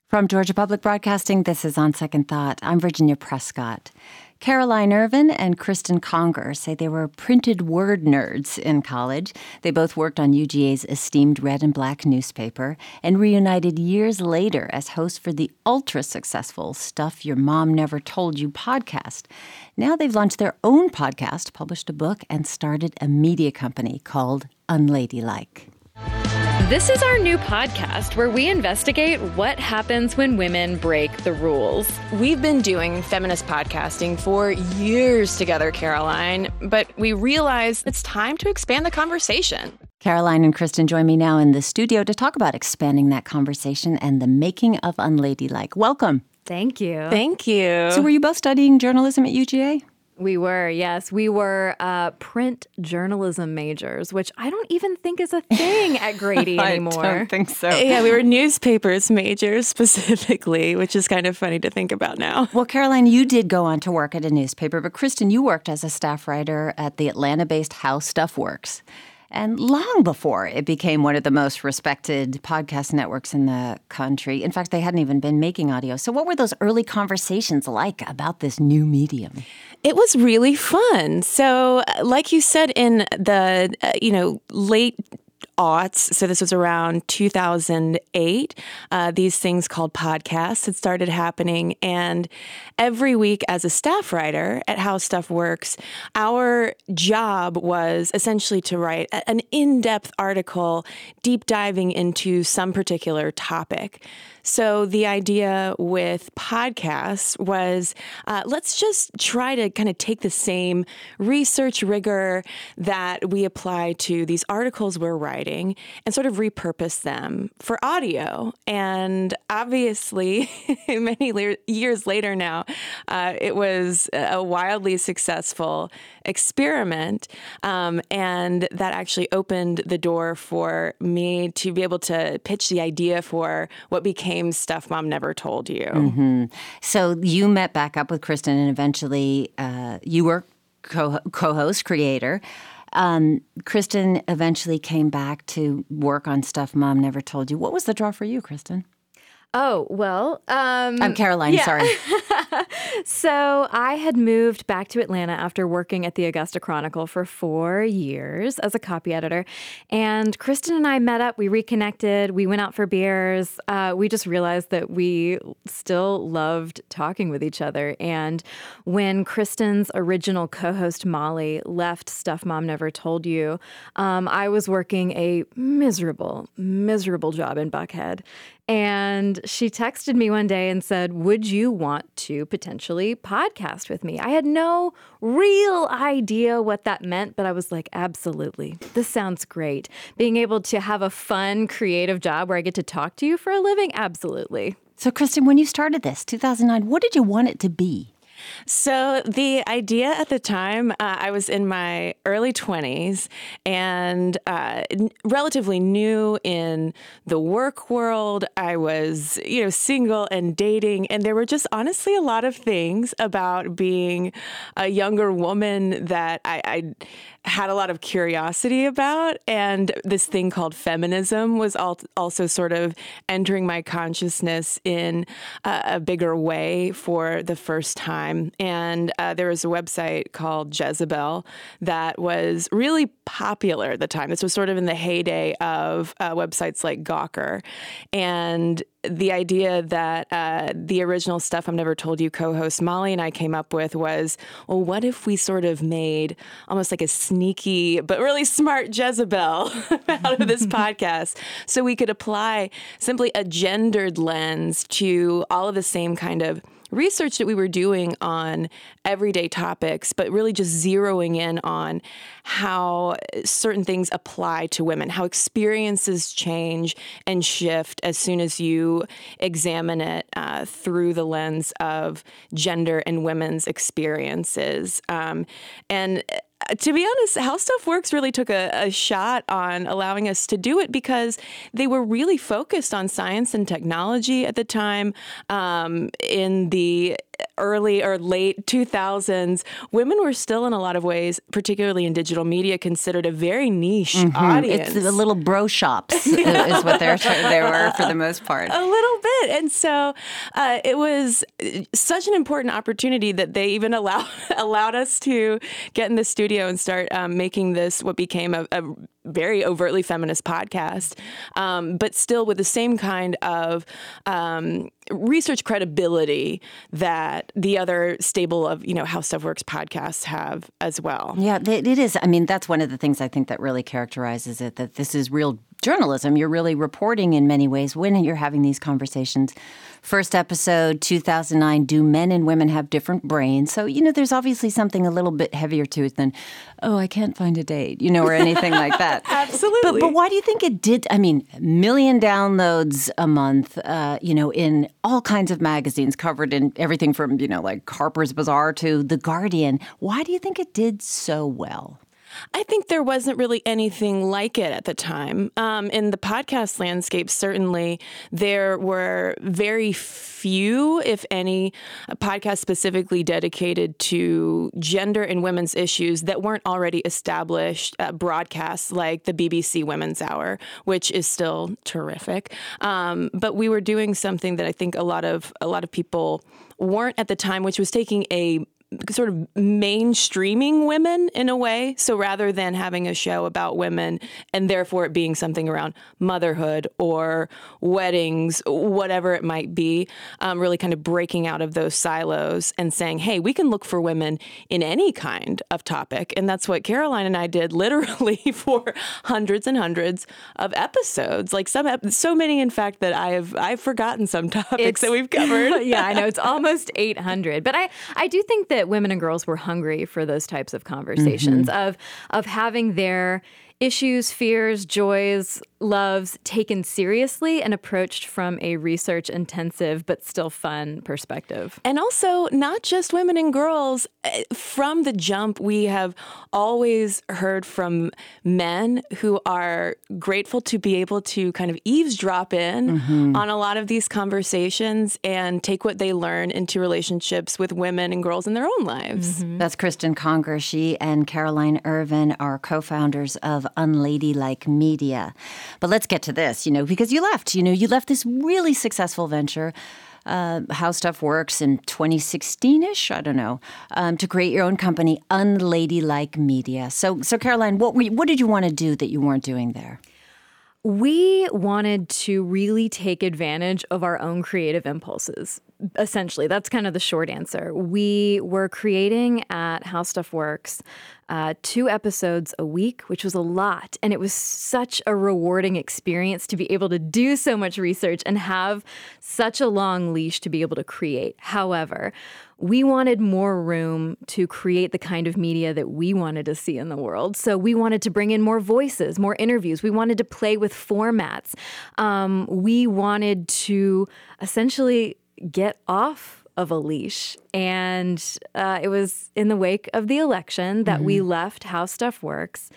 From Georgia Public Broadcasting, this is On Second Thought. I'm Virginia Prescott. Caroline Ervin and Kristen Conger say they were printed word nerds in college. They both worked on UGA's esteemed Red and Black newspaper and reunited years later as hosts for the ultra-successful Stuff Your Mom Never Told You podcast. Now they've launched their own podcast, published a book, and started a media company called Unladylike. This is our new podcast where we investigate what happens when women break the rules. We've been doing feminist podcasting for years together, Caroline, but we realized it's time to expand the conversation. Caroline and Kristen join me now in the studio to talk about expanding that conversation and the making of Unladylike. Welcome. Thank you. Thank you. So were you both studying journalism at UGA? We were, yes. We were print journalism majors, which I don't even think is a thing at Grady anymore. I don't think so. Yeah, we were newspapers majors specifically, which is kind of funny to think about now. Well, Caroline, you did go on to work at a newspaper, but Kristen, you worked as a staff writer at the Atlanta-based How Stuff Works. And long before it became one of the most respected podcast networks in the country. In fact, they hadn't even been making audio. So what were those early conversations like about this new medium? It was really fun. So like you said, in the, late aughts, so this was around 2008, these things called podcasts had started happening. And every week as a staff writer at How Stuff Works, our job was essentially to write an in-depth article, deep diving into some particular topic. So the idea with podcasts was let's just try to kind of take the same research rigor that we apply to these articles we're writing and sort of repurpose them for audio. And obviously, many years later now, it was a wildly successful experiment. And that actually opened the door for me to be able to pitch the idea for what became Stuff Mom Never Told You. Mm-hmm. So you met back up with Kristen and eventually you were co-host, creator. Kristen eventually came back to work on Stuff Mom Never Told You. What was the draw for you, Kristen? Oh, well. I'm Caroline, yeah. sorry. So I had moved back to Atlanta after working at the Augusta Chronicle for 4 years as a copy editor. And Kristen and I met up. We reconnected. We went out for beers. We just realized that we still loved talking with each other. And when Kristen's original co-host, Molly, left Stuff Mom Never Told You, I was working a miserable job in Buckhead. And she texted me one day and said, would you want to potentially podcast with me? I had no real idea what that meant, but I was like, absolutely. This sounds great. Being able to have a fun, creative job where I get to talk to you for a living, absolutely. So, Kristen, when you started this, 2009, what did you want it to be? So the idea at the time, I was in my early 20s and relatively new in the work world. I was, single and dating. And there were just honestly a lot of things about being a younger woman that I had a lot of curiosity about. And this thing called feminism was also sort of entering my consciousness in a bigger way for the first time. And there was a website called Jezebel that was really popular at the time. This was sort of in the heyday of websites like Gawker. And the idea that the original Stuff I've Never Told You co-host Molly and I came up with was, well, what if we sort of made almost like a sneaky but really smart Jezebel out of this podcast so we could apply simply a gendered lens to all of the same kind of research that we were doing on everyday topics, but really just zeroing in on how certain things apply to women, how experiences change and shift as soon as you examine it through the lens of gender and women's experiences. And to be honest, How Stuff Works really took a shot on allowing us to do it because they were really focused on science and technology at the time in the early or late 2000s, women were still in a lot of ways, particularly in digital media, considered a very niche audience. It's the little bro shops is what they were for the most part. A little bit. And so it was such an important opportunity that they even allowed us to get in the studio and start making this what became a very overtly feminist podcast, but still with the same kind of research credibility that the other stable of, How Stuff Works podcasts have as well. Yeah, it is. I mean, that's one of the things I think that really characterizes it, that this is real journalism. You're really reporting in many ways when you're having these conversations. First episode, 2009, Do Men and Women Have Different Brains? So, there's obviously something a little bit heavier to it than, oh, I can't find a date, or anything like that. Absolutely. But why do you think it did? I mean, 1 million downloads a month, in all kinds of magazines, covered in everything from, like Harper's Bazaar to The Guardian. Why do you think it did so well? I think there wasn't really anything like it at the time. In the podcast landscape, certainly, there were very few, if any, podcasts specifically dedicated to gender and women's issues that weren't already established broadcasts like the BBC Women's Hour, which is still terrific. But we were doing something that I think a lot of people weren't at the time, which was taking a sort of mainstreaming women in a way. So rather than having a show about women and therefore it being something around motherhood or weddings, whatever it might be, really kind of breaking out of those silos and saying, hey, we can look for women in any kind of topic. And that's what Caroline and I did literally for hundreds and hundreds of episodes. Like so many, in fact, that I've forgotten some topics that we've covered. Yeah, I know. It's almost 800. But I do think that women and girls were hungry for those types of conversations, of having their issues, fears, joys, loves taken seriously and approached from a research-intensive but still fun perspective. And also, not just women and girls. From the jump, we have always heard from men who are grateful to be able to kind of eavesdrop in on a lot of these conversations and take what they learn into relationships with women and girls in their own lives. That's Kristen Conger. She and Caroline Ervin are co-founders of Unladylike Media. But let's get to this, because you left. You left this really successful venture, How Stuff Works, in 2016-ish, I don't know, to create your own company, Unladylike Media. So Caroline, what did you want to do that you weren't doing there? We wanted to really take advantage of our own creative impulses. Essentially, that's kind of the short answer. We were creating at How Stuff Works 2 episodes a week, which was a lot. And it was such a rewarding experience to be able to do so much research and have such a long leash to be able to create. However, we wanted more room to create the kind of media that we wanted to see in the world. So we wanted to bring in more voices, more interviews. We wanted to play with formats. We wanted to essentially get off of a leash. And it was in the wake of the election that we left How Stuff Works.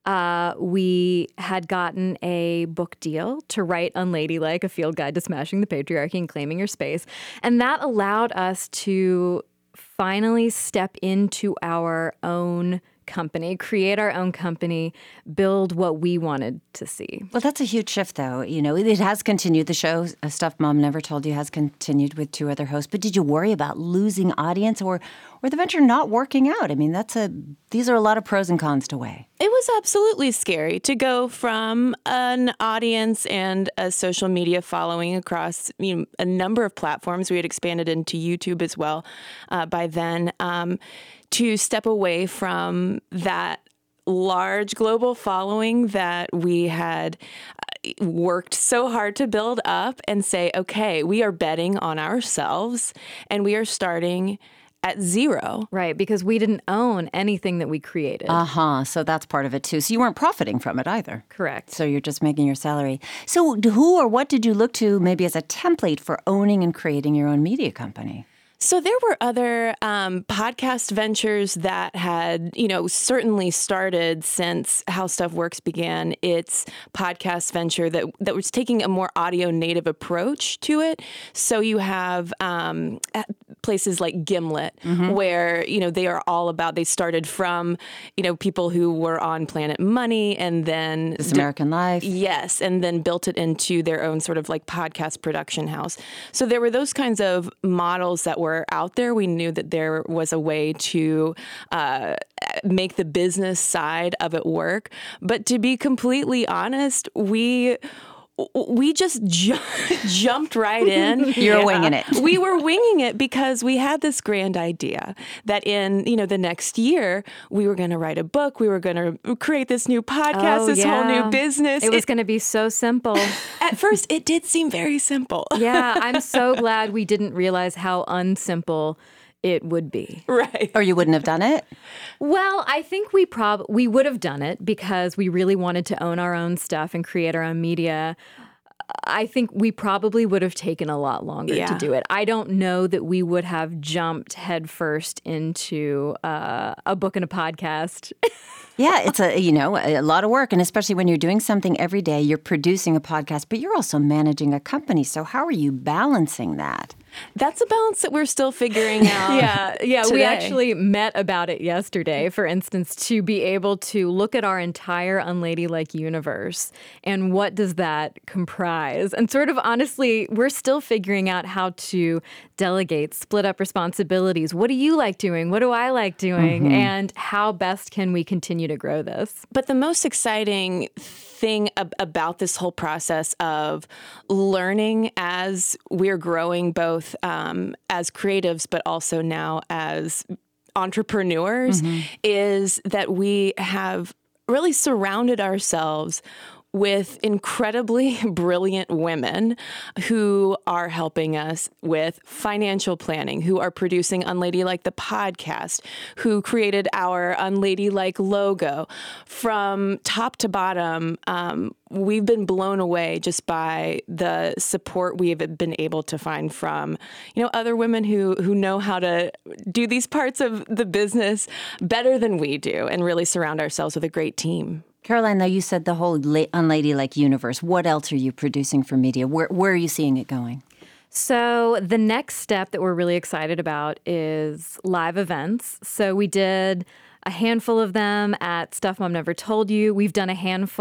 We had gotten a book deal to write Unladylike, a field guide to smashing the patriarchy and claiming your space. And that allowed us to finally step into our own company, create our own company, build what we wanted to see. Well, that's a huge shift, though. It has continued. The show, Stuff Mom Never Told You, has continued with 2 other hosts. But did you worry about losing audience or the venture not working out? I mean, these are a lot of pros and cons to weigh. It was absolutely scary to go from an audience and a social media following across a number of platforms. We had expanded into YouTube as well by then. To step away from that large global following that we had worked so hard to build up and say, okay, we are betting on ourselves and we are starting at 0. Right, because we didn't own anything that we created. So that's part of it, too. So you weren't profiting from it either. Correct. So you're just making your salary. So who or what did you look to maybe as a template for owning and creating your own media company? So there were other podcast ventures that had, certainly started since How Stuff Works began its podcast venture that was taking a more audio native approach to it. So you have places like Gimlet, where, they are all about, they started from, people who were on Planet Money and then This American Life. Yes, and then built it into their own sort of like podcast production house. So there were those kinds of models that were out there. We knew that there was a way to make the business side of it work. But to be completely honest, we just jumped right in. You're winging it. We were winging it because we had this grand idea that in, the next year, we were going to write a book. We were going to create this new podcast, this whole new business. It was going to be so simple. At first, it did seem very simple. Yeah, I'm so glad we didn't realize how unsimple it would be. Right. Or you wouldn't have done it? Well, I think we would have done it because we really wanted to own our own stuff and create our own media. I think we probably would have taken a lot longer to do it. I don't know that we would have jumped headfirst into a book and a podcast. Yeah, it's a lot of work, and especially when you're doing something every day, you're producing a podcast, but you're also managing a company. So how are you balancing that? That's a balance that we're still figuring out. Yeah. Today. We actually met about it yesterday, for instance, to be able to look at our entire Unladylike universe and what does that comprise. And sort of honestly, we're still figuring out how to delegate, split up responsibilities. What do you like doing? What do I like doing? And how best can we continue to grow this? But the most exciting thing about this whole process of learning as we're growing both as creatives, but also now as entrepreneurs, is that we have really surrounded ourselves with incredibly brilliant women who are helping us with financial planning, who are producing Unladylike the podcast, who created our Unladylike logo. From top to bottom, we've been blown away just by the support we have been able to find from, other women who know how to do these parts of the business better than we do and really surround ourselves with a great team. Caroline, though, you said the whole Unladylike universe. What else are you producing for media? Where are you seeing it going? So the next step that we're really excited about is live events. So we did a handful of them at Stuff Mom Never Told You. We've done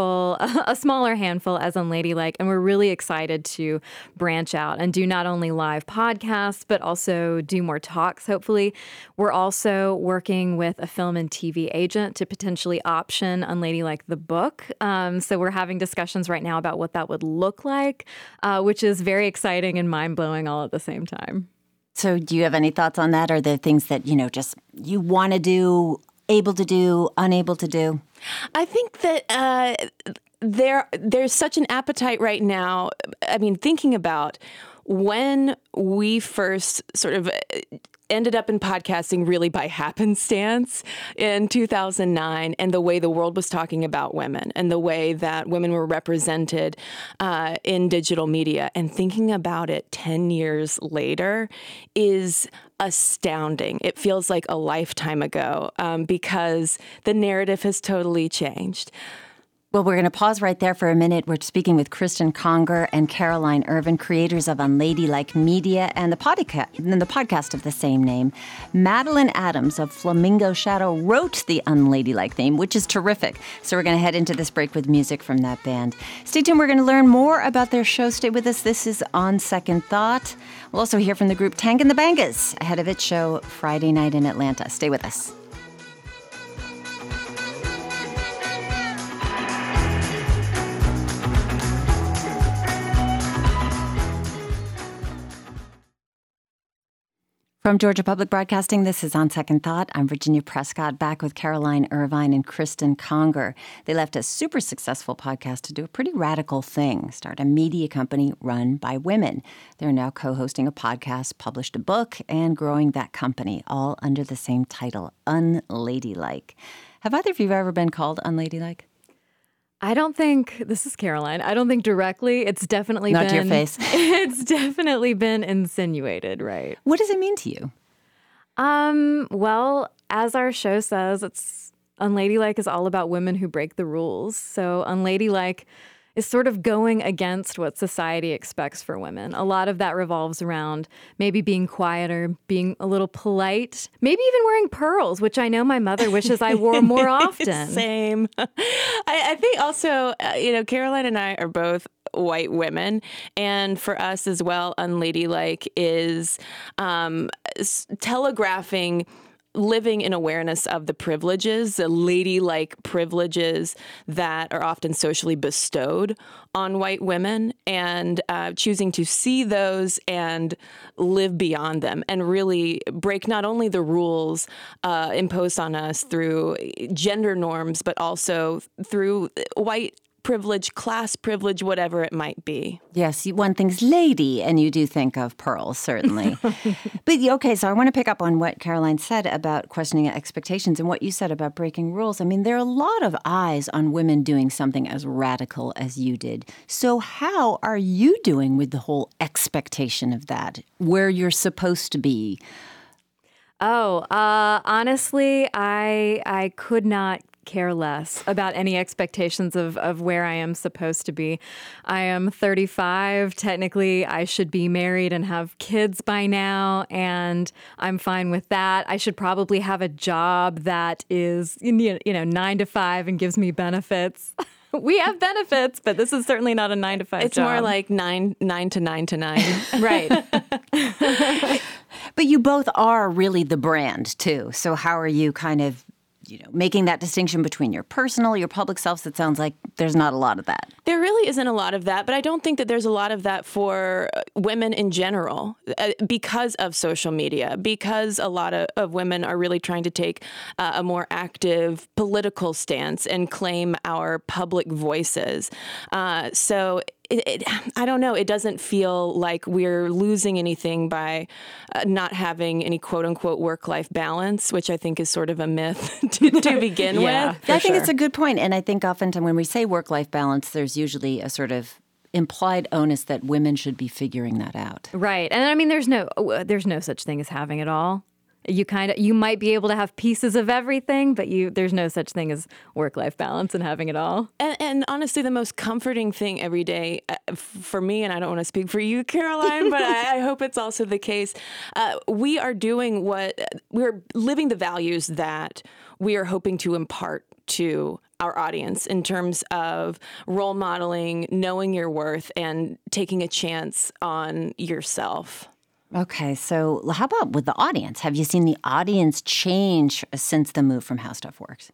a smaller handful as Unladylike, and we're really excited to branch out and do not only live podcasts, but also do more talks, hopefully. We're also working with a film and TV agent to potentially option Unladylike the book. So we're having discussions right now about what that would look like, which is very exciting and mind-blowing all at the same time. So do you have any thoughts on that? Are there things that, just you want to do, able to do, unable to do? I think that there's such an appetite right now. I mean, thinking about when we first sort of ended up in podcasting really by happenstance in 2009, and the way the world was talking about women and the way that women were represented in digital media, and thinking about it 10 years later is astounding. It feels like a lifetime ago because the narrative has totally changed. Well, we're going to pause right there for a minute. We're speaking with Kristen Conger and Caroline Ervin, creators of Unladylike Media and the podcast of the same name. Madeline Adams of Flamingo Shadow wrote the Unladylike theme, which is terrific. So we're going to head into this break with music from that band. Stay tuned. We're going to learn more about their show. Stay with us. This is On Second Thought. We'll also hear from the group Tank and the Bangas ahead of its show Friday night in Atlanta. Stay with us. From Georgia Public Broadcasting, this is On Second Thought. I'm Virginia Prescott, back with Caroline Ervin and Kristen Conger. They left a super successful podcast to do a pretty radical thing, start a media company run by women. They're now co-hosting a podcast, published a book, and growing that company, all under the same title, Unladylike. Have either of you ever been called unladylike? This is Caroline. I don't think directly. It's definitely Not to your face. It's definitely been insinuated, right? What does it mean to you? Well, as our show says, it's Unladylike is all about women who break the rules. So Unladylike, is sort of going against what society expects for women. A lot of that revolves around maybe being quieter, being a little polite, maybe even wearing pearls, which I know my mother wishes I wore more often. Same. I think also, Caroline and I are both white women, and for us as well, unladylike is telegraphing living in awareness of the privileges, the ladylike privileges that are often socially bestowed on white women, and choosing to see those and live beyond them and really break not only the rules imposed on us through gender norms, but also through white privilege, class privilege, whatever it might be. Yes, one thinks lady, and you do think of pearls, certainly. But okay, so I want to pick up on what Caroline said about questioning expectations and what you said about breaking rules. I mean, there are a lot of eyes on women doing something as radical as you did. So how are you doing with the whole expectation of that, where you're supposed to be? Honestly, I could not care less about any expectations of where I am supposed to be. I am 35. Technically, I should be married and have kids by now, and I'm fine with that. I should probably have a job that is, 9 to 5 and gives me benefits. We have benefits, but this is certainly not a 9 to 5 It's job. more like 9 to 9 to 9. Right. But you both are really the brand, too. So how are you kind of making that distinction between your personal, your public selves? It sounds like there's not a lot of that. There really isn't a lot of that, but I don't think that there's a lot of that for women in general because of social media, because a lot of women are really trying to take a more active political stance and claim our public voices. So I don't know. It doesn't feel like we're losing anything by not having any quote unquote work-life balance, which I think is sort of a myth to begin with. I think it's a good point. And I think oftentimes when we say work-life balance, there's usually a sort of implied onus that women should be figuring that out. Right. And I mean, there's no such thing as having it all. You might be able to have pieces of everything, but there's no such thing as work-life balance and having it all. And honestly, the most comforting thing every day for me, and I don't want to speak for you, Caroline, but I hope it's also the case. We are we're living the values that we are hoping to impart to our audience in terms of role modeling, knowing your worth, and taking a chance on yourself. Okay, so how about with the audience? Have you seen the audience change since the move from How Stuff Works?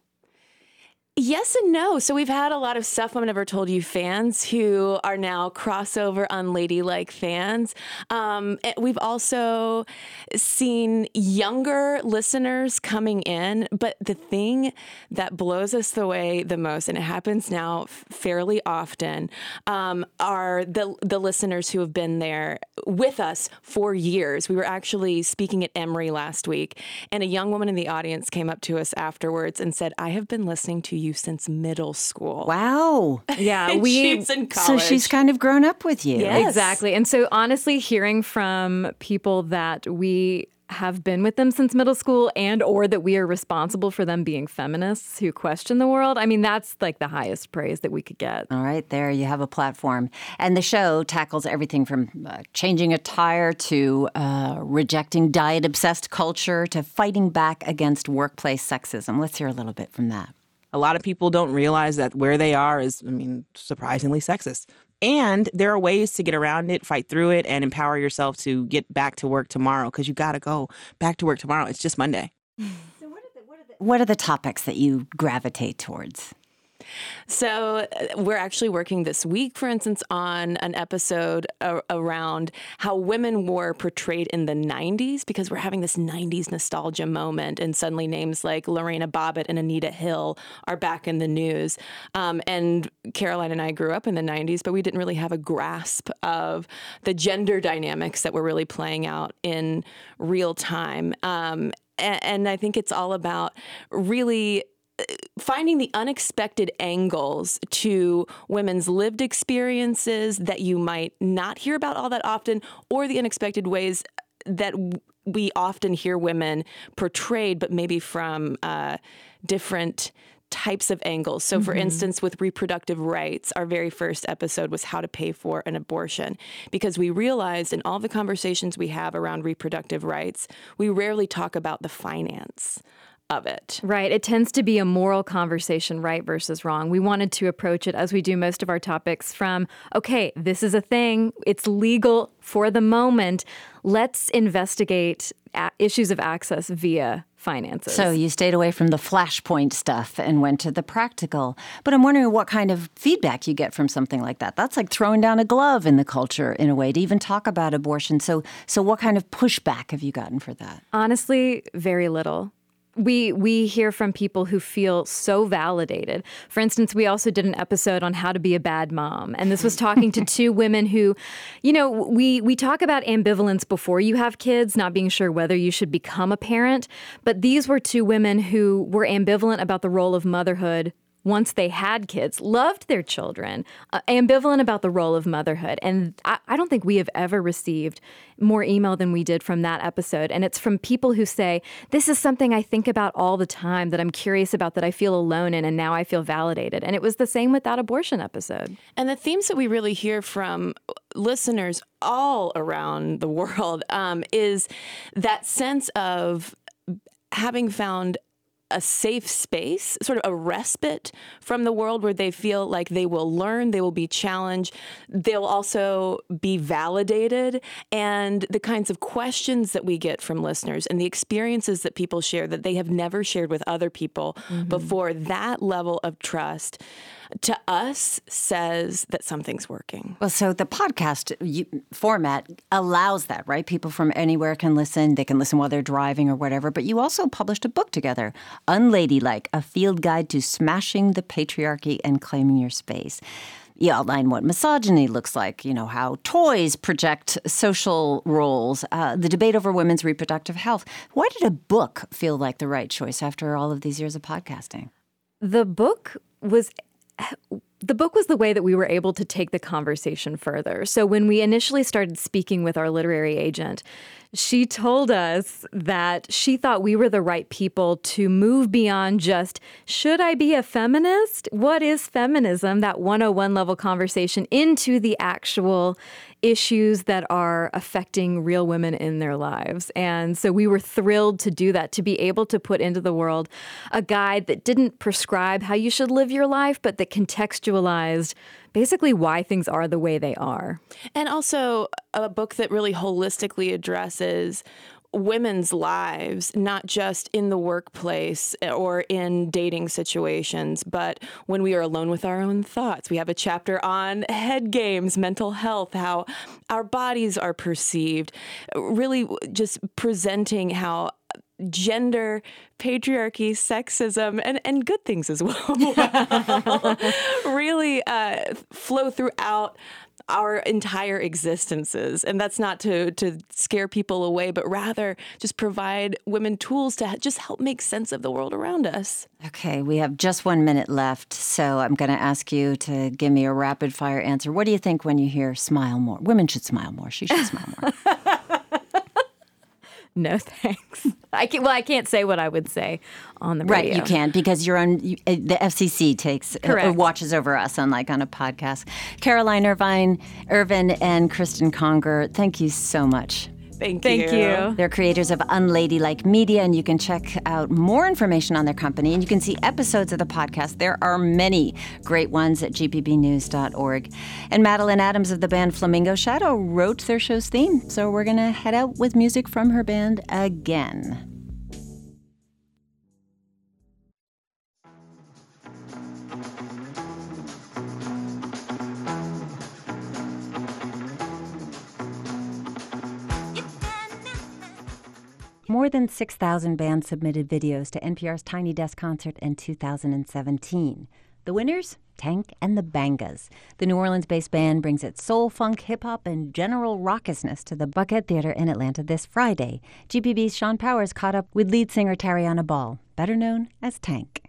Yes and no. So we've had a lot of Stuff Mom Never Told You fans who are now crossover unladylike fans. We've also seen younger listeners coming in. But the thing that blows us away the most, and it happens now fairly often, are the listeners who have been there with us for years. We were actually speaking at Emory last week, and a young woman in the audience came up to us afterwards and said, "I have been listening to you since middle school." Wow. Yeah, she's in college. So she's kind of grown up with you. Yes. Exactly. And so honestly, hearing from people that we have been with them since middle school or that we are responsible for them being feminists who question the world, I mean, that's like the highest praise that we could get. All right, there you have a platform. And the show tackles everything from changing a tire to rejecting diet-obsessed culture to fighting back against workplace sexism. Let's hear a little bit from that. A lot of people don't realize that where they are is, surprisingly sexist. And there are ways to get around it, fight through it, and empower yourself to get back to work tomorrow, because you got to go back to work tomorrow. It's just Monday. So what are the topics that you gravitate towards? So we're actually working this week, for instance, on an episode around how women were portrayed in the 90s, because we're having this 90s nostalgia moment, and suddenly names like Lorena Bobbitt and Anita Hill are back in the news. And Caroline and I grew up in the 90s, but we didn't really have a grasp of the gender dynamics that were really playing out in real time. And I think it's all about really finding the unexpected angles to women's lived experiences that you might not hear about all that often, or the unexpected ways that we often hear women portrayed, but maybe from different types of angles. So for instance, with reproductive rights, our very first episode was how to pay for an abortion, because we realized in all the conversations we have around reproductive rights, we rarely talk about the finance of it. Right. It tends to be a moral conversation, right versus wrong. We wanted to approach it, as we do most of our topics, from, okay, this is a thing. It's legal for the moment. Let's investigate issues of access via finances. So you stayed away from the flashpoint stuff and went to the practical. But I'm wondering what kind of feedback you get from something like that. That's like throwing down a glove in the culture in a way to even talk about abortion. So what kind of pushback have you gotten for that? Honestly, very little. We hear from people who feel so validated. For instance, we also did an episode on how to be a bad mom. And this was talking to two women who, we talk about ambivalence before you have kids, not being sure whether you should become a parent. But these were two women who were ambivalent about the role of motherhood once they had kids, loved their children, ambivalent about the role of motherhood. And I don't think we have ever received more email than we did from that episode. And it's from people who say, this is something I think about all the time, that I'm curious about, that I feel alone in, and now I feel validated. And it was the same with that abortion episode. And the themes that we really hear from listeners all around the world is that sense of having found a safe space, sort of a respite from the world where they feel like they will learn, they will be challenged, they'll also be validated. And the kinds of questions that we get from listeners and the experiences that people share that they have never shared with other people before, that level of trust to us says that something's working. Well, so the podcast format allows that, right? People from anywhere can listen. They can listen while they're driving or whatever. But you also published a book together, Unladylike, a field guide to smashing the patriarchy and claiming your space. You outline what misogyny looks like, how toys project social roles, the debate over women's reproductive health. Why did a book feel like the right choice after all of these years of podcasting? The book was the way that we were able to take the conversation further. So when we initially started speaking with our literary agent, she told us that she thought we were the right people to move beyond just, should I be a feminist? What is feminism? That 101 level conversation into the actual issues that are affecting real women in their lives. And so we were thrilled to do that, to be able to put into the world a guide that didn't prescribe how you should live your life, but that contextualized basically why things are the way they are. And also a book that really holistically addresses women's lives, not just in the workplace or in dating situations, but when we are alone with our own thoughts. We have a chapter on head games, mental health, how our bodies are perceived, really just presenting how gender, patriarchy, sexism, and good things as well really flow throughout our entire existences. And that's not to scare people away, but rather just provide women tools to just help make sense of the world around us. Okay, we have just 1 minute left, so I'm going to ask you to give me a rapid fire answer. What do you think when you hear smile more? Women should smile more. She should smile more. No, thanks. I can't say what I would say on the radio. Right, you can't, because you're on the FCC takes or watches over us, unlike on a podcast. Caroline Ervin, and Kristen Conger, thank you so much. Thank you. They're creators of Unladylike Media, and you can check out more information on their company, and you can see episodes of the podcast. There are many great ones at gpbnews.org. And Madeline Adams of the band Flamingo Shadow wrote their show's theme, so we're going to head out with music from her band again. More than 6,000 bands submitted videos to NPR's Tiny Desk concert in 2017. The winners? Tank and the Bangas. The New Orleans-based band brings its soul, funk, hip-hop, and general raucousness to the Buckhead Theater in Atlanta this Friday. GPB's Sean Powers caught up with lead singer Tariana Ball, better known as Tank.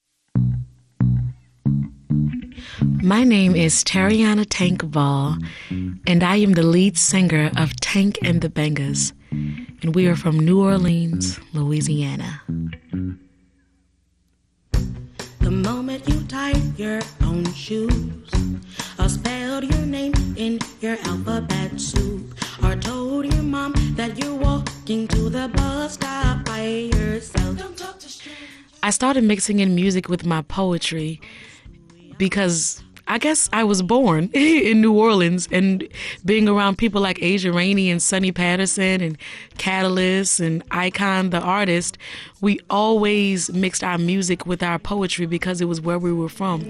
My name is Tariana Tank Ball, and I am the lead singer of Tank and the Bangas, and we are from New Orleans, Louisiana. The moment you tied your own shoes, or spelled your name in your alphabet soup, or told your mom that you're walking to the bus stop by yourself. Don't talk to strangers. I started mixing in music with my poetry because I guess I was born in New Orleans, and being around people like Asia Rainey and Sonny Patterson and Catalyst and Icon the artist, we always mixed our music with our poetry because it was where we were from.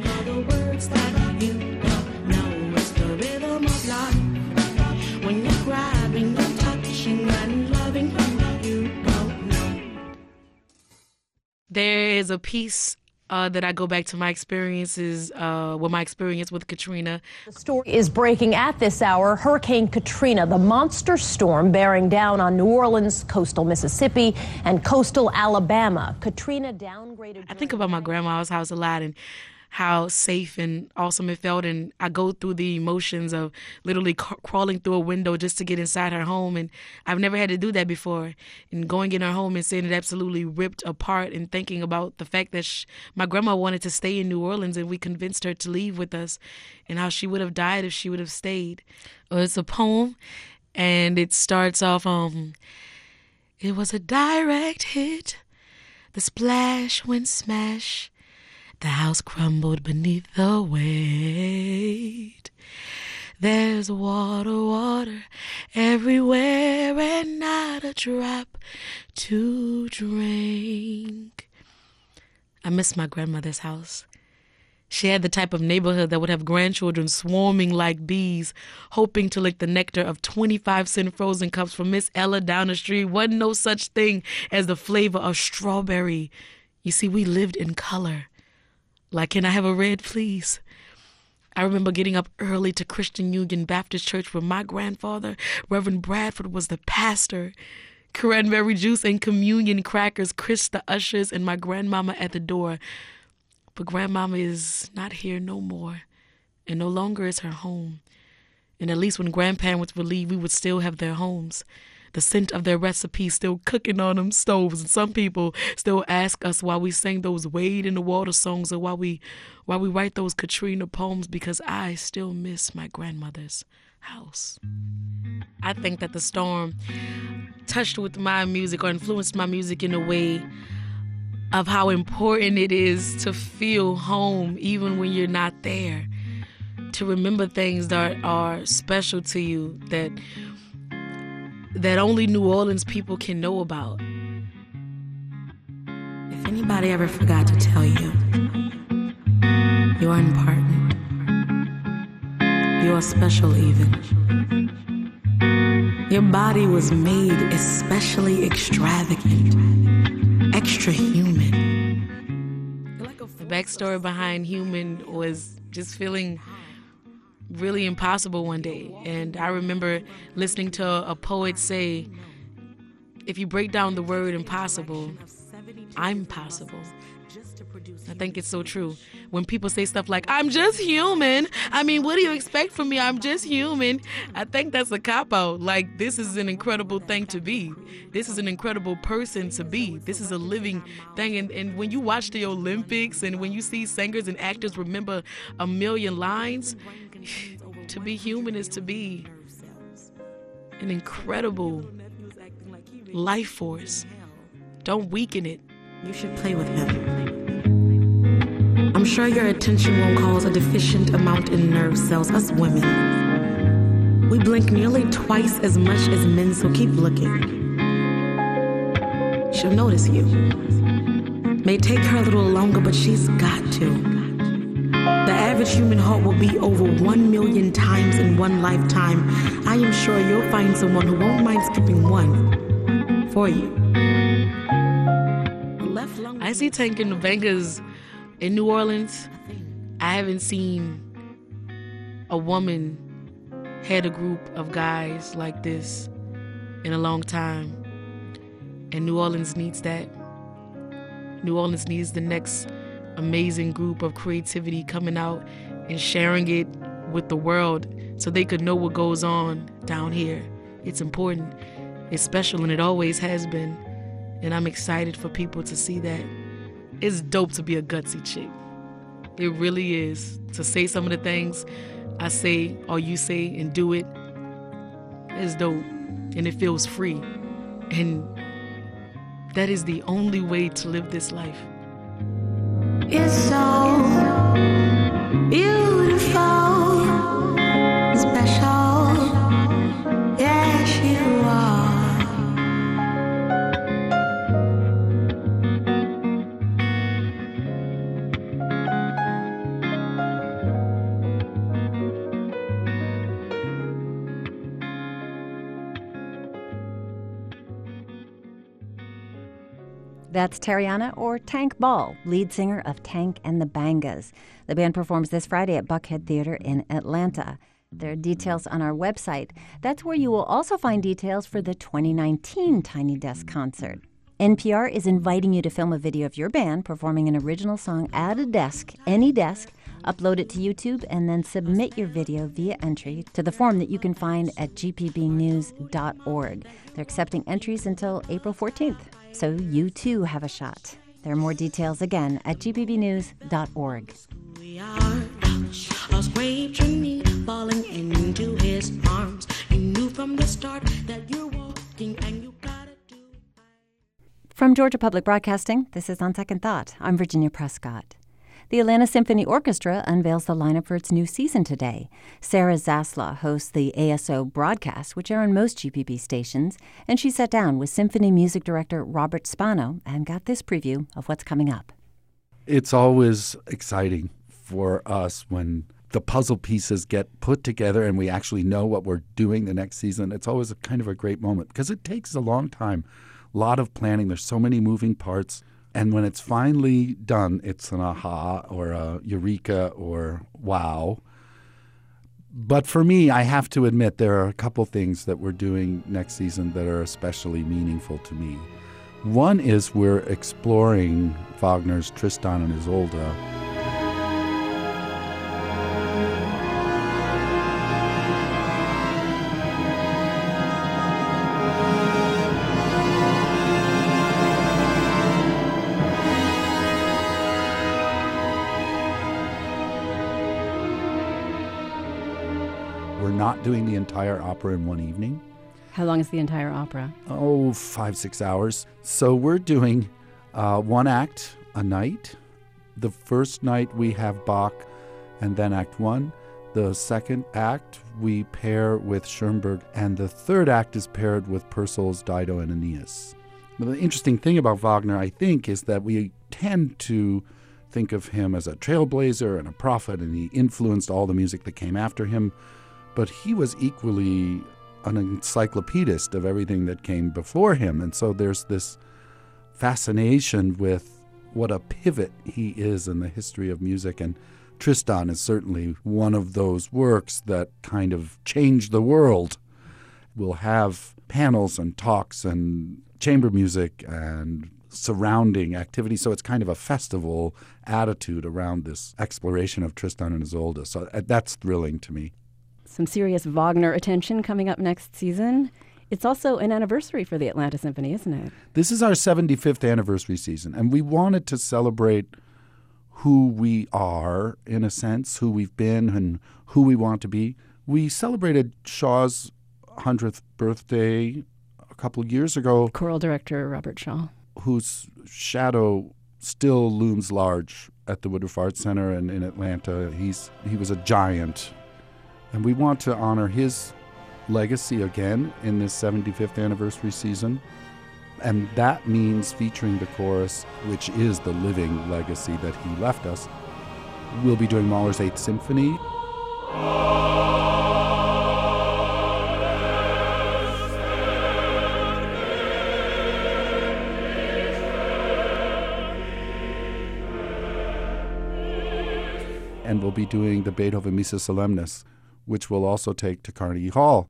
There is a piece that I go back to my experiences, my experience with Katrina. The story is breaking at this hour. Hurricane Katrina, the monster storm bearing down on New Orleans, coastal Mississippi, and coastal Alabama. Katrina downgraded. I think about my grandma's house a lot and how safe and awesome it felt, and I go through the emotions of literally crawling through a window just to get inside her home, and I've never had to do that before, and going in her home and seeing it absolutely ripped apart, and thinking about the fact that my grandma wanted to stay in New Orleans and we convinced her to leave with us, and how she would have died if she would have stayed. It's a poem, and it starts off, it was a direct hit, the splash went smash, the house crumbled beneath the weight. There's water everywhere and not a drop to drink. I miss my grandmother's house. She had the type of neighborhood that would have grandchildren swarming like bees, hoping to lick the nectar of 25-cent frozen cups from Miss Ella down the street. Wasn't no such thing as the flavor of strawberry. You see, we lived in color. Like, can I have a red, please? I remember getting up early to Christian Union Baptist Church where my grandfather, Reverend Bradford, was the pastor. Cranberry juice and communion crackers, Chris the ushers, and my grandmama at the door. But grandmama is not here no more, and no longer is her home. And at least when grandparents would leave, we would still have their homes. The scent of their recipes still cooking on them stoves. And some people still ask us why we sing those Wade in the Water songs or why we write those Katrina poems, because I still miss my grandmother's house. I think that the storm touched with my music or influenced my music in a way of how important it is to feel home even when you're not there, to remember things that are special to you, that only New Orleans people can know about. If anybody ever forgot to tell you, you're important. You're special even. Your body was made especially extravagant, extra human. The backstory behind Human was just feeling really impossible one day. And I remember listening to a poet say, if you break down the word impossible, I'm possible. I think it's so true. When people say stuff like, I'm just human. I mean, what do you expect from me? I'm just human. I think that's a cop-out. Like, this is an incredible thing to be. This is an incredible person to be. This is a living thing. And when you watch the Olympics and when you see singers and actors remember a million lines, to be human is to be an incredible life force. Don't weaken it. You should play with him. I'm sure your attention won't cause a deficient amount in nerve cells. Us women, we blink nearly twice as much as men, so keep looking. She'll notice you. May take her a little longer, but she's got to. The average human heart will beat over 1 million times in one lifetime. I am sure you'll find someone who won't mind skipping one for you. I see Tank and the Bangers in New Orleans. I haven't seen a woman head a group of guys like this in a long time. And New Orleans needs that. New Orleans needs the next amazing group of creativity coming out and sharing it with the world so they could know what goes on down here. It's important, it's special, and it always has been. And I'm excited for people to see that. It's dope to be a gutsy chick. It really is. To say some of the things I say or you say and do it is dope. And it feels free. And that is the only way to live this life. It's so beautiful, special. Yes, you are. That's Tariana, or Tank Ball, lead singer of Tank and the Bangas. The band performs this Friday at Buckhead Theater in Atlanta. There are details on our website. That's where you will also find details for the 2019 Tiny Desk concert. NPR is inviting you to film a video of your band performing an original song at a desk, any desk, upload it to YouTube, and then submit your video via entry to the form that you can find at gpbnews.org. They're accepting entries until April 14th, so you too have a shot. There are more details again at gpbnews.org. We are a scraped knee falling into his arms. You knew from the start that you're walking and you gotta do. From Georgia Public Broadcasting, this is On Second Thought. I'm Virginia Prescott. The Atlanta Symphony Orchestra unveils the lineup for its new season today. Sarah Zasla hosts the ASO broadcasts, which are on most GPB stations, and she sat down with symphony music director Robert Spano and got this preview of what's coming up. It's always exciting for us when the puzzle pieces get put together and we actually know what we're doing the next season. It's always a kind of a great moment because it takes a long time, a lot of planning. There's so many moving parts. And when it's finally done, it's an aha or a eureka or wow. But for me, I have to admit there are a couple things that we're doing next season that are especially meaningful to me. One is we're exploring Wagner's Tristan and Isolde. We're not doing the entire opera in one evening. How long is the entire opera? 5-6 hours. So we're doing one act a night. The first night we have Bach and then Act 1. The second act we pair with Schoenberg, and the third act is paired with Purcell's Dido and Aeneas. But the interesting thing about Wagner, I think, is that we tend to think of him as a trailblazer and a prophet, and he influenced all the music that came after him. But he was equally an encyclopedist of everything that came before him. And so there's this fascination with what a pivot he is in the history of music. And Tristan is certainly one of those works that kind of changed the world. We'll have panels and talks and chamber music and surrounding activity. So it's kind of a festival attitude around this exploration of Tristan and Isolde. So that's thrilling to me. Some serious Wagner attention coming up next season. It's also an anniversary for the Atlanta Symphony, isn't it? This is our 75th anniversary season, and we wanted to celebrate who we are, in a sense, who we've been and who we want to be. We celebrated Shaw's 100th birthday a couple of years ago. Choral director Robert Shaw. Whose shadow still looms large at the Woodruff Arts Center and in Atlanta. He was a giant. And we want to honor his legacy again in this 75th anniversary season. And that means featuring the chorus, which is the living legacy that he left us. We'll be doing Mahler's Eighth Symphony. And we'll be doing the Beethoven Missa Solemnis, which we'll also take to Carnegie Hall.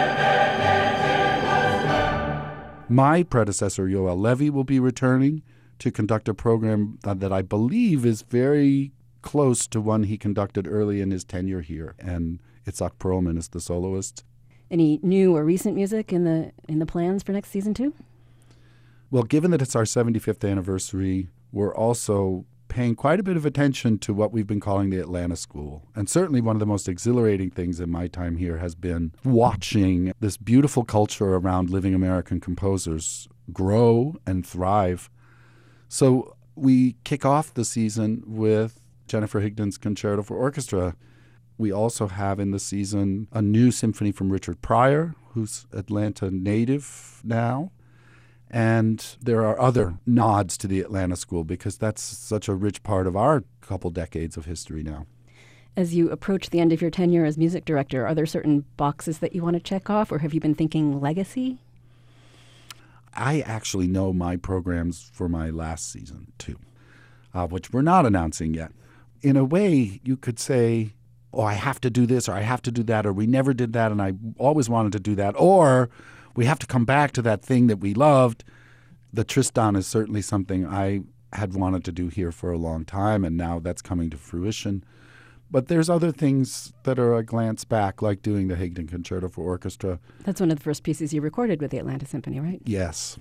My predecessor, Yoel Levy, will be returning to conduct a program that I believe is very close to one he conducted early in his tenure here. And Itzhak Perlman is the soloist. Any new or recent music in the plans for next season too? Well, given that it's our 75th anniversary, we're also paying quite a bit of attention to what we've been calling the Atlanta School. And certainly one of the most exhilarating things in my time here has been watching this beautiful culture around living American composers grow and thrive. So we kick off the season with Jennifer Higdon's Concerto for Orchestra. We also have in the season a new symphony from Richard Pryor, who's Atlanta native now. And there are other nods to the Atlanta School because that's such a rich part of our couple decades of history now. As you approach the end of your tenure as music director, are there certain boxes that you want to check off, or have you been thinking legacy? I actually know my programs for my last season, too, which we're not announcing yet. In a way, you could say, oh, I have to do this, or I have to do that, or we never did that, and I always wanted to do that, or we have to come back to that thing that we loved. The Tristan is certainly something I had wanted to do here for a long time, and now that's coming to fruition. But there's other things that are a glance back, like doing the Higdon Concerto for Orchestra. That's one of the first pieces you recorded with the Atlanta Symphony, right? Yes.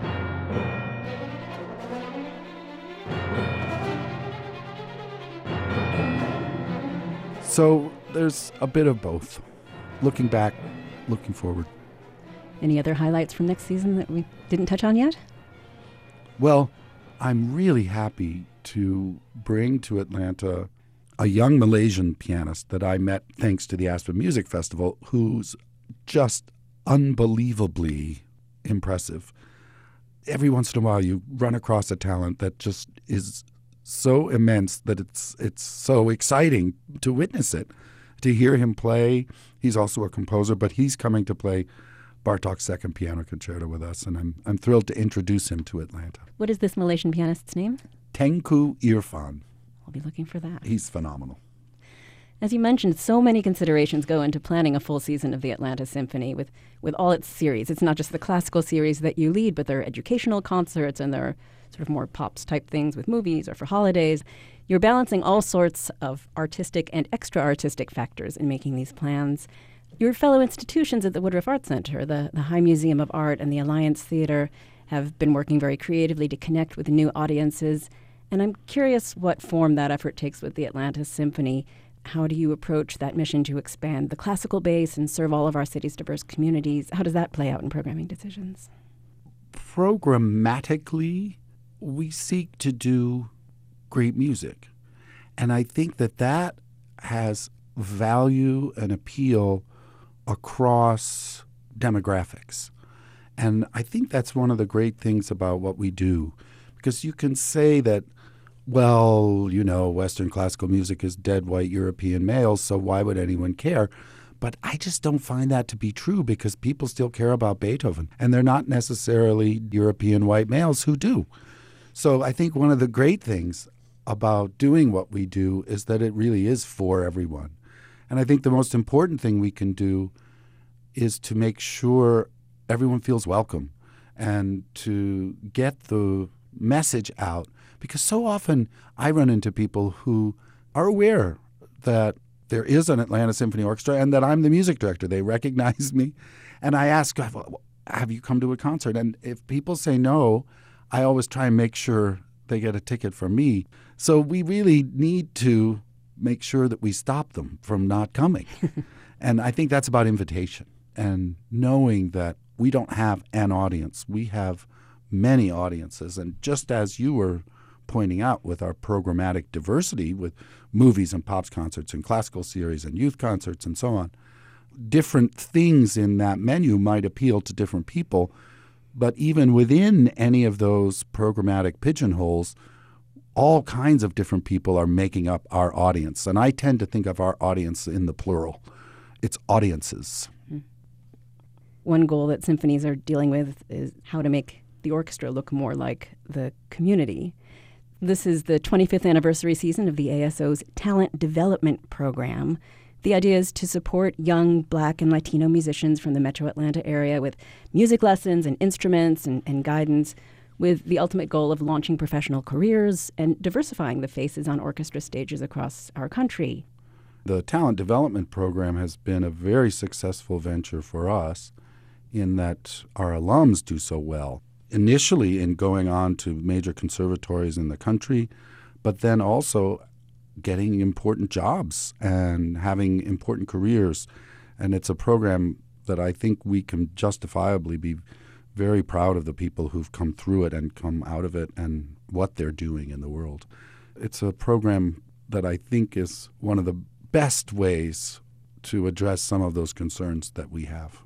So there's a bit of both. Looking back, looking forward. Any other highlights from next season that we didn't touch on yet? Well, I'm really happy to bring to Atlanta a young Malaysian pianist that I met thanks to the Aspen Music Festival, who's just unbelievably impressive. Every once in a while you run across a talent that just is so immense that it's so exciting to witness it, to hear him play. He's also a composer, but he's coming to play Bartók's Second Piano Concerto with us, and I'm thrilled to introduce him to Atlanta. What is this Malaysian pianist's name? Tengku Irfan. I'll be looking for that. He's phenomenal. As you mentioned, so many considerations go into planning a full season of the Atlanta Symphony with all its series. It's not just the classical series that you lead, but there are educational concerts and there are sort of more pops type things with movies or for holidays. You're balancing all sorts of artistic and extra-artistic factors in making these plans. Your fellow institutions at the Woodruff Arts Center, the High Museum of Art and the Alliance Theater, have been working very creatively to connect with new audiences. And I'm curious what form that effort takes with the Atlanta Symphony. How do you approach that mission to expand the classical base and serve all of our city's diverse communities? How does that play out in programming decisions? Programmatically, we seek to do great music. And I think that has value and appeal across demographics. And I think that's one of the great things about what we do, because you can say that, well, Western classical music is dead white European males, so why would anyone care? But I just don't find that to be true, because people still care about Beethoven, and they're not necessarily European white males who do. So I think one of the great things about doing what we do is that it really is for everyone. And I think the most important thing we can do is to make sure everyone feels welcome and to get the message out. Because so often I run into people who are aware that there is an Atlanta Symphony Orchestra and that I'm the music director. They recognize me. And I ask, have you come to a concert? And if people say no, I always try and make sure they get a ticket from me. So we really need to make sure that we stop them from not coming. And I think that's about invitation and knowing that we don't have an audience. We have many audiences. And just as you were pointing out with our programmatic diversity with movies and pops concerts and classical series and youth concerts and so on, different things in that menu might appeal to different people. But even within any of those programmatic pigeonholes, all kinds of different people are making up our audience. And I tend to think of our audience in the plural. It's audiences. One goal that symphonies are dealing with is how to make the orchestra look more like the community. This is the 25th anniversary season of the ASO's Talent Development Program. The idea is to support young Black and Latino musicians from the Metro Atlanta area with music lessons and instruments and guidance. with the ultimate goal of launching professional careers and diversifying the faces on orchestra stages across our country. The talent development program has been a very successful venture for us in that our alums do so well. Initially in going on to major conservatories in the country, but then also getting important jobs and having important careers. And it's a program that I think we can justifiably be very proud of the people who've come through it and come out of it and what they're doing in the world. It's a program that I think is one of the best ways to address some of those concerns that we have.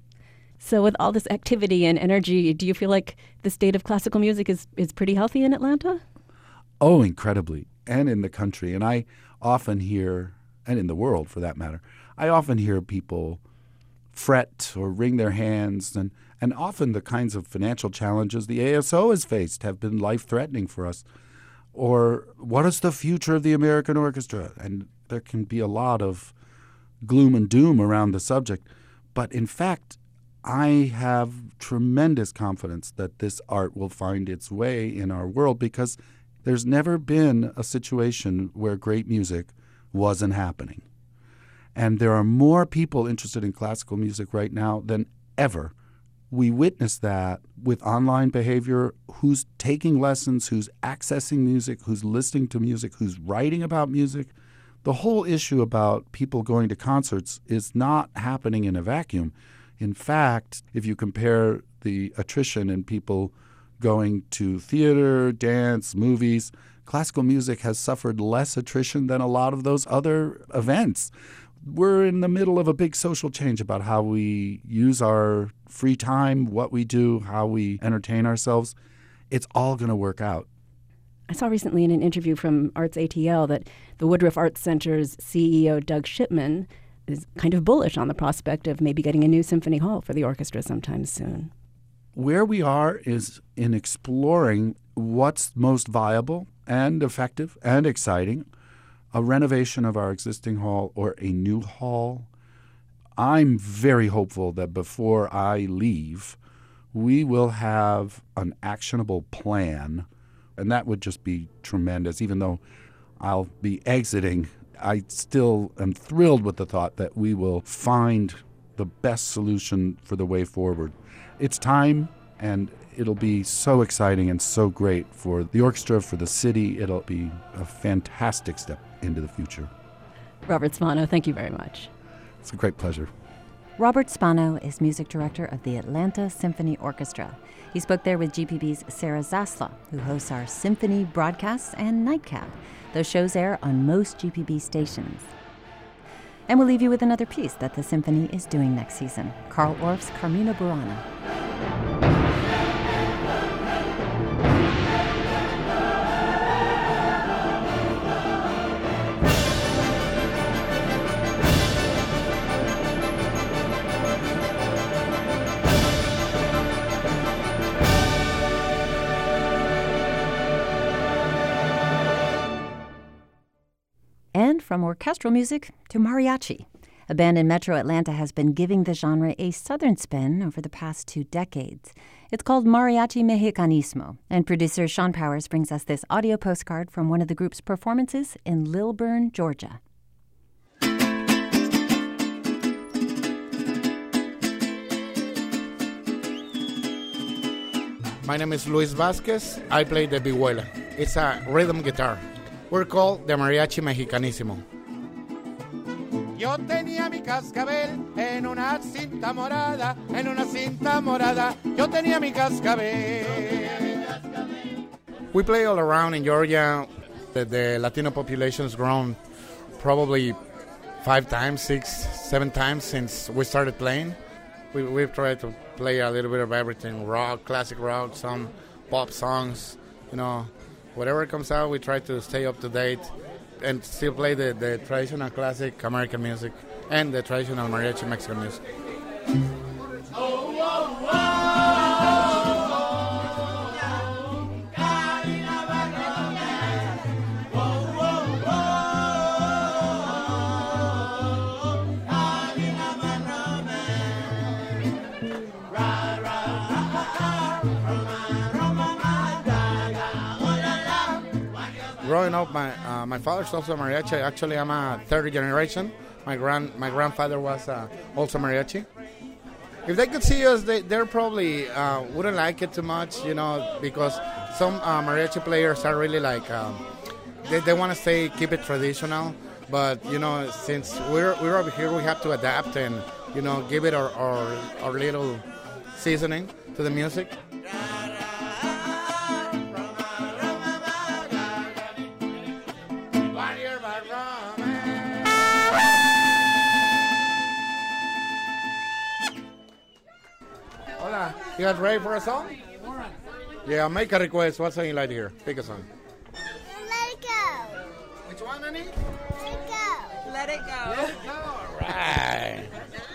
So with all this activity and energy, do you feel like the state of classical music is pretty healthy in Atlanta? Oh, incredibly. And in the country. And I often hear, and in the world for that matter, I often hear people fret or wring their hands. And often the kinds of financial challenges the ASO has faced have been life-threatening for us. Or what is the future of the American orchestra? And there can be a lot of gloom and doom around the subject. But in fact, I have tremendous confidence that this art will find its way in our world because there's never been a situation where great music wasn't happening. And there are more people interested in classical music right now than ever. We witness that with online behavior, who's taking lessons, who's accessing music, who's listening to music, who's writing about music. The whole issue about people going to concerts is not happening in a vacuum. In fact, if you compare the attrition in people going to theater, dance, movies, classical music has suffered less attrition than a lot of those other events. We're in the middle of a big social change about how we use our free time, what we do, how we entertain ourselves. It's all going to work out. I saw recently in an interview from Arts ATL that the Woodruff Arts Center's CEO, Doug Shipman, is kind of bullish on the prospect of maybe getting a new symphony hall for the orchestra sometime soon. Where we are is in exploring what's most viable and effective and exciting, a renovation of our existing hall or a new hall. I'm very hopeful that before I leave, we will have an actionable plan, and that would just be tremendous. Even though I'll be exiting, I still am thrilled with the thought that we will find the best solution for the way forward. It's time, and it'll be so exciting and so great for the orchestra, for the city. It'll be a fantastic step into the future. Robert Spano, thank you very much. It's a great pleasure. Robert Spano is music director of the Atlanta Symphony Orchestra. He spoke there with GPB's Sarah Zasla, who hosts our symphony broadcasts and Nightcap. Those shows air on most GPB stations. And we'll leave you with another piece that the symphony is doing next season, Carl Orff's Carmina Burana. And from orchestral music to mariachi. A band in Metro Atlanta has been giving the genre a southern spin over the past 2 decades. It's called Mariachi Mexicanismo, and producer Sean Powers brings us this audio postcard from one of the group's performances in Lilburn, Georgia. My name is Luis Vasquez. I play the vihuela. It's a rhythm guitar. We're called the Mariachi Mexicanismo. Yo tenía mi cascabel en una cinta morada, en una cinta morada. Yo tenía mi cascabel. We play all around in Georgia. The Latino population has grown probably 5 times, 6, 7 times since we started playing. We've tried to play a little bit of everything, rock, classic rock, some pop songs, whatever comes out, we try to stay up to date and still play the traditional classic American music and the traditional mariachi Mexican music. growing up, my father's also mariachi. Actually, I'm a third generation. My grandfather was also mariachi. If they could see us, they probably wouldn't like it too much, because some mariachi players are really like they want to keep it traditional. But since we're over here, we have to adapt and give it our little seasoning to the music. Hola, you guys ready for a song? Yeah, make a request. What song you like to hear? Pick a song. Let it go. Which one, honey? Let it go. Let it go. Let it go. All right.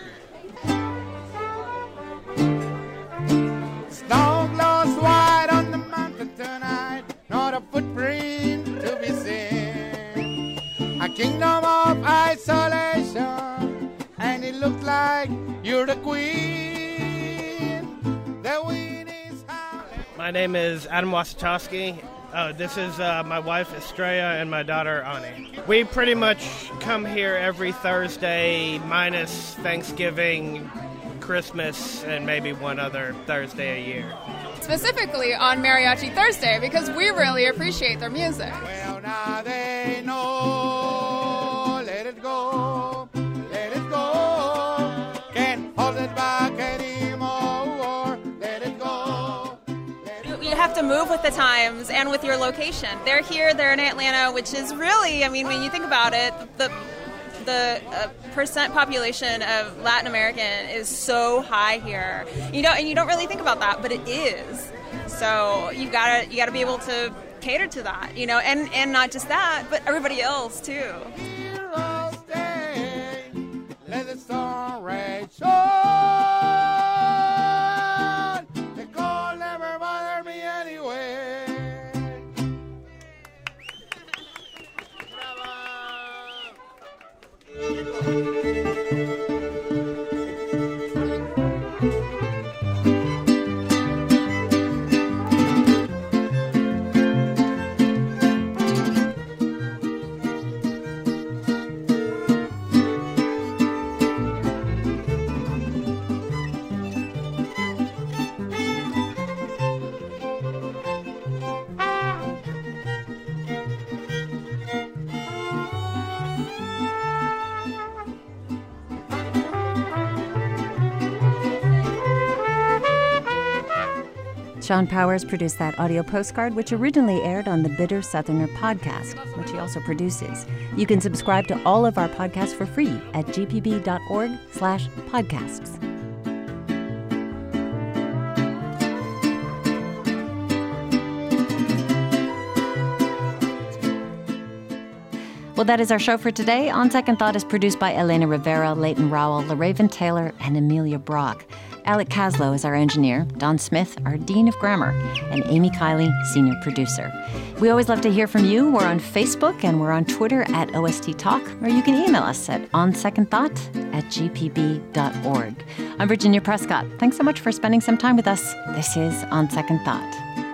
Snow glows white on the mountain tonight, not a footprint to be seen. A kingdom of isolation, and it looks like you're the queen. The wind is howling. My name is Adam Wasachowski. This is my wife Estrella and my daughter Ani. We pretty much come here every Thursday, minus Thanksgiving, Christmas, and maybe one other Thursday a year. Specifically on Mariachi Thursday, because we really appreciate their music. Well, now they know, let it go, can't hold it back anymore, let it go. You have to move with the times and with your location. They're here, they're in Atlanta, which is really, when you think about it, the percent population of Latin American is so high here. And you don't really think about that, but it is. So you gotta be able to cater to that, and not just that, but everybody else too. Let the sun rage on. The cold never bothered me anyway. Sean Powers produced that audio postcard, which originally aired on the Bitter Southerner podcast, which he also produces. You can subscribe to all of our podcasts for free at gpb.org/podcasts. Well, that is our show for today. On Second Thought is produced by Elena Rivera, Leighton Rowell, LaRaven Taylor, and Amelia Brock. Alec Caslow is our engineer, Don Smith, our Dean of Grammar, and Amy Kiley, senior producer. We always love to hear from you. We're on Facebook and we're on Twitter at OST Talk, or you can email us at onsecondthought@gpb.org. I'm Virginia Prescott. Thanks so much for spending some time with us. This is On Second Thought.